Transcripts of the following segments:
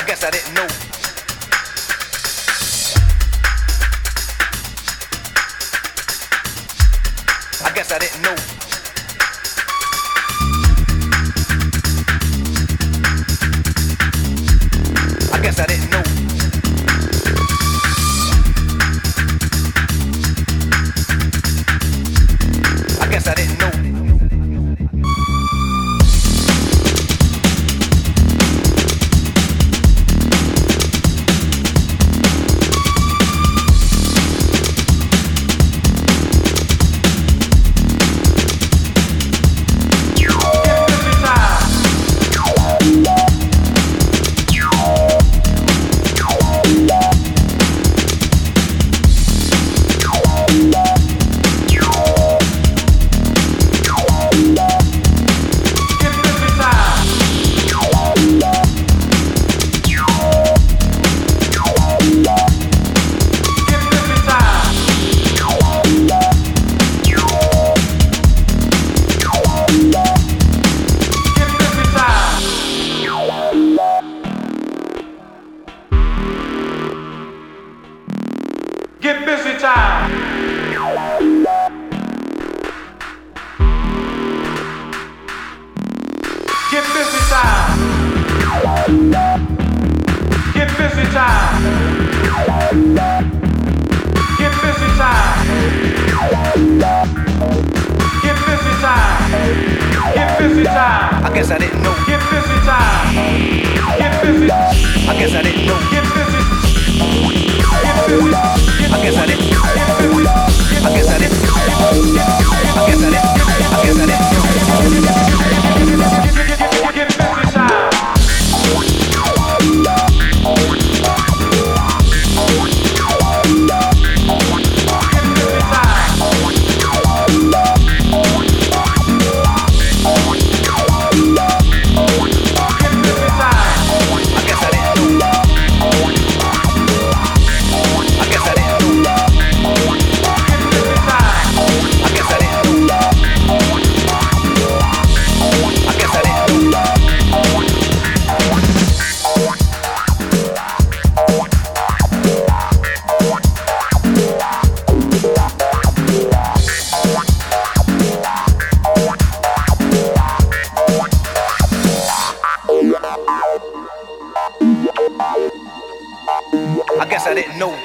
guess I didn't know. I guess I didn't know. I guess I didn't know. I guess I didn't know. Get busy time. Get busy time. Get busy time. Get busy time. Get busy time. Get busy time. I guess I didn't know. Get busy time. Get busy. I guess I didn't know. Get busy. Get busy. I guess I didn't. I guess I didn't. I guess I didn't. I guess I didn't. Get busy time. I guess I didn't know.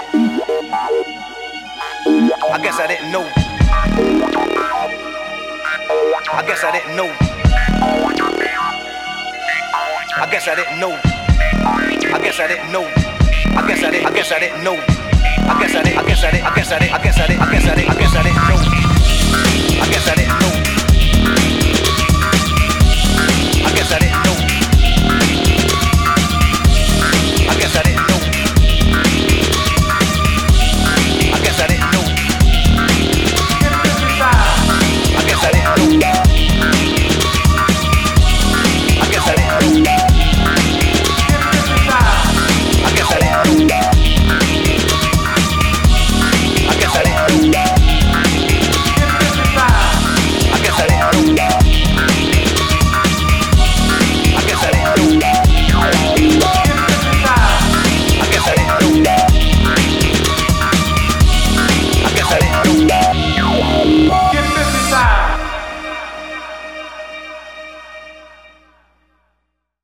I guess I didn't know. I guess I didn't know. I guess I didn't know. I guess I didn't know. I guess I didn't. I guess I didn't know. I guess I didn't. I guess I didn't. I guess I didn't. I guess I didn't. I guess I didn't. I guess I didn't know.